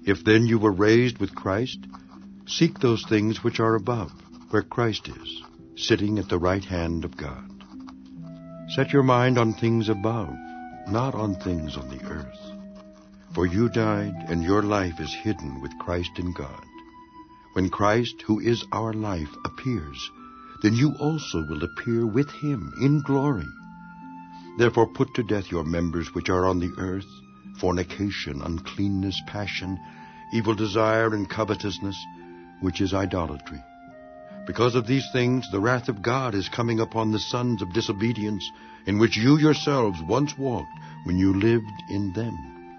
If then you were raised with Christ, seek those things which are above, where Christ is, sitting at the right hand of God. Set your mind on things above, not on things on the earth. For you died, and your life is hidden with Christ in God. When Christ, who is our life, appears, then you also will appear with him in glory. Therefore put to death your members which are on the earth, fornication, uncleanness, passion, evil desire, and covetousness, which is idolatry. Because of these things the wrath of God is coming upon the sons of disobedience, in which you yourselves once walked when you lived in them.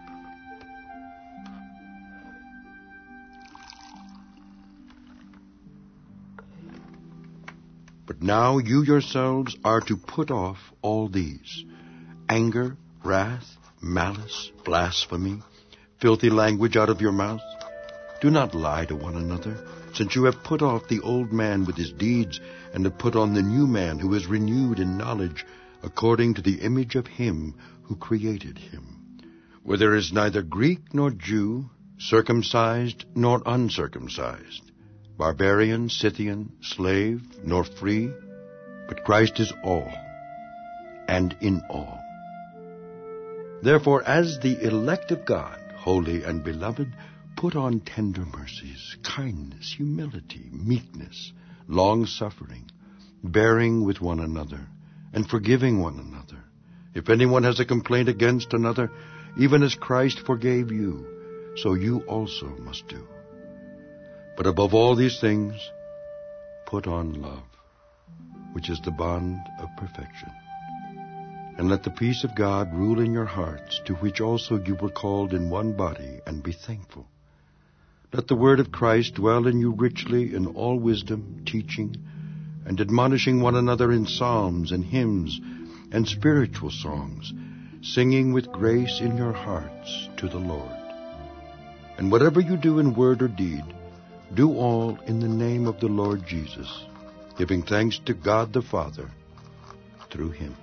But now you yourselves are to put off all these: anger, wrath, malice, blasphemy, filthy language out of your mouth. Do not lie to one another, since you have put off the old man with his deeds, and have put on the new man, who is renewed in knowledge, according to the image of him who created him. Where there is neither Greek nor Jew, circumcised nor uncircumcised, barbarian, Scythian, slave, nor free, but Christ is all, and in all. Therefore, as the elect of God, holy and beloved, put on tender mercies, kindness, humility, meekness, long-suffering, bearing with one another, and forgiving one another. If anyone has a complaint against another, even as Christ forgave you, so you also must do. But above all these things, put on love, which is the bond of perfection. And let the peace of God rule in your hearts, to which also you were called in one body, and be thankful. Let the word of Christ dwell in you richly in all wisdom, teaching, and admonishing one another in psalms and hymns and spiritual songs, singing with grace in your hearts to the Lord. And whatever you do in word or deed, do all in the name of the Lord Jesus, giving thanks to God the Father through him.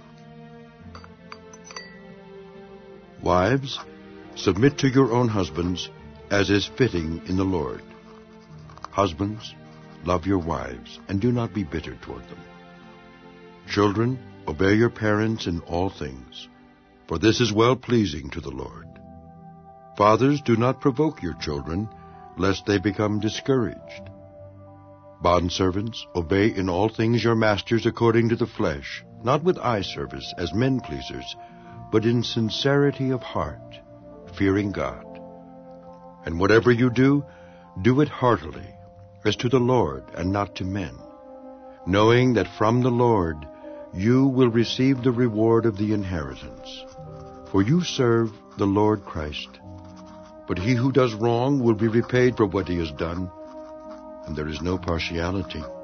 Wives, submit to your own husbands, as is fitting in the Lord. Husbands, love your wives, and do not be bitter toward them. Children, obey your parents in all things, for this is well-pleasing to the Lord. Fathers, do not provoke your children, lest they become discouraged. Bondservants, obey in all things your masters according to the flesh, not with eye service as men-pleasers, but in sincerity of heart, fearing God. And whatever you do, do it heartily, as to the Lord and not to men, knowing that from the Lord you will receive the reward of the inheritance. For you serve the Lord Christ. But he who does wrong will be repaid for what he has done, and there is no partiality.